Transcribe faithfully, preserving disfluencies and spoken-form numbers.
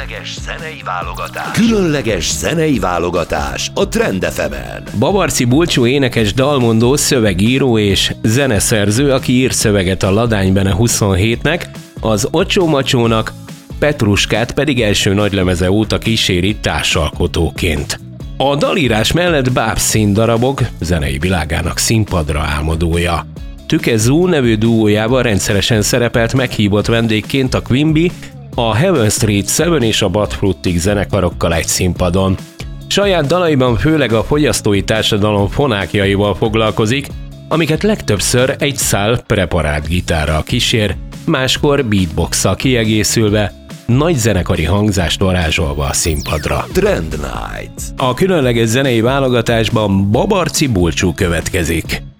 Különleges zenei válogatás. Különleges zenei válogatás a Trend ef emen. Babarczy Bulcsú énekes, dalmondó, szövegíró és zeneszerző, aki ír szöveget a Ladány Bene huszonhétnek, az Ocsó Macsónak, Petruskát pedig első nagylemeze óta kíséri társalkotóként. A dalírás mellett báb színdarabok zenei világának színpadra álmodója. Tüke Zoo nevű duójában rendszeresen szerepelt meghívott vendégként a Quimby, a Heaven Street Seven és a Bad Frutig zenekarokkal egy színpadon. Saját dalaiban főleg a fogyasztói társadalom fonákjaival foglalkozik, amiket legtöbbször egy szál preparált gitárral kísér, máskor beatbox-szal kiegészülve, nagy zenekari hangzást varázsolva a színpadra. Trend Night. A különleges zenei válogatásban Babarczy Bulcsú következik.